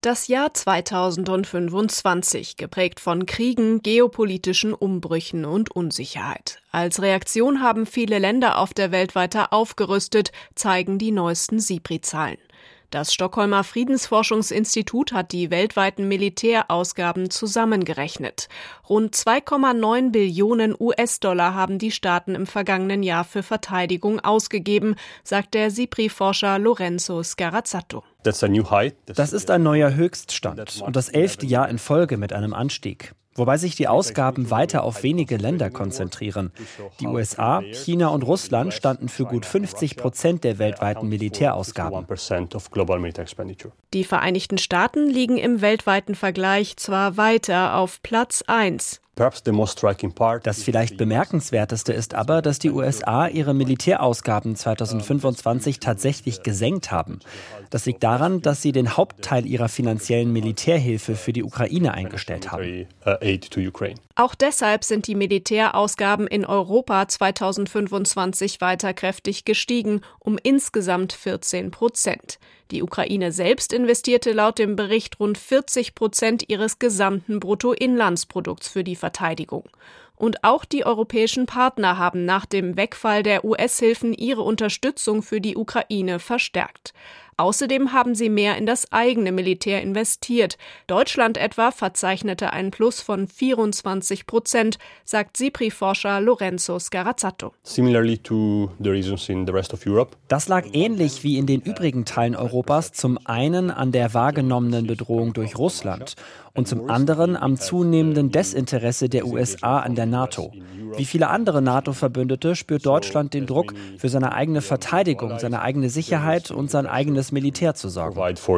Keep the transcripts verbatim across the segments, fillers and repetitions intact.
Das Jahr zweitausendfünfundzwanzig, geprägt von Kriegen, geopolitischen Umbrüchen und Unsicherheit. Als Reaktion haben viele Länder auf der Welt weiter aufgerüstet, zeigen die neuesten SIPRI-Zahlen. Das Stockholmer Friedensforschungsinstitut hat die weltweiten Militärausgaben zusammengerechnet. Rund zwei Komma neun Billionen U S-Dollar haben die Staaten im vergangenen Jahr für Verteidigung ausgegeben, sagt der SIPRI-Forscher Lorenzo Scarrazzato. Das ist ein neuer Höchststand und das elfte Jahr in Folge mit einem Anstieg. Wobei sich die Ausgaben weiter auf wenige Länder konzentrieren. Die U S A, China und Russland standen für gut fünfzig Prozent der weltweiten Militärausgaben. Die Vereinigten Staaten liegen im weltweiten Vergleich zwar weiter auf Platz eins. Das vielleicht bemerkenswerteste ist aber, dass die U S A ihre Militärausgaben zweitausendfünfundzwanzig tatsächlich gesenkt haben. Das liegt daran, dass sie den Hauptteil ihrer finanziellen Militärhilfe für die Ukraine eingestellt haben. Auch deshalb sind die Militärausgaben in Europa zweitausendfünfundzwanzig weiter kräftig gestiegen, um insgesamt vierzehn Prozent. Die Ukraine selbst investierte laut dem Bericht rund vierzig Prozent ihres gesamten Bruttoinlandsprodukts für die Verteidigung. Und auch die europäischen Partner haben nach dem Wegfall der U S-Hilfen ihre Unterstützung für die Ukraine verstärkt. Außerdem haben sie mehr in das eigene Militär investiert. Deutschland etwa verzeichnete einen Plus von vierundzwanzig Prozent, sagt SIPRI-Forscher Lorenzo Scarrazzato. Das lag ähnlich wie in den übrigen Teilen Europas zum einen an der wahrgenommenen Bedrohung durch Russland und zum anderen am zunehmenden Desinteresse der U S A an der NATO. Wie viele andere NATO-Verbündete spürt Deutschland den Druck, für seine eigene Verteidigung, seine eigene Sicherheit und sein eigenes Militär zu sorgen.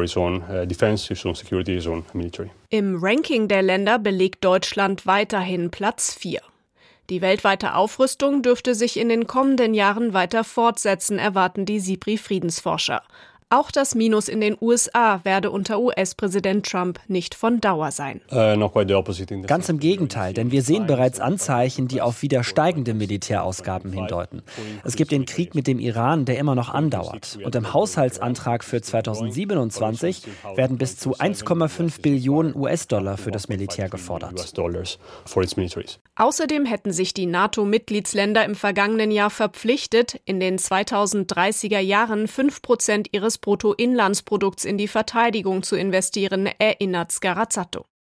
Im Ranking der Länder belegt Deutschland weiterhin Platz vier. Die weltweite Aufrüstung dürfte sich in den kommenden Jahren weiter fortsetzen, erwarten die SIPRI-Friedensforscher. Auch das Minus in den U S A werde unter U S-Präsident Trump nicht von Dauer sein. Ganz im Gegenteil, denn wir sehen bereits Anzeichen, die auf wieder steigende Militärausgaben hindeuten. Es gibt den Krieg mit dem Iran, der immer noch andauert. Und im Haushaltsantrag für zweitausendsiebenundzwanzig werden bis zu eins Komma fünf Billionen U S-Dollar für das Militär gefordert. Außerdem hätten sich die NATO-Mitgliedsländer im vergangenen Jahr verpflichtet, in den zweitausenddreißiger Jahren fünf Prozent ihres Bruttoinlandsprodukts in die Verteidigung zu investieren, erinnert Scarrazzato.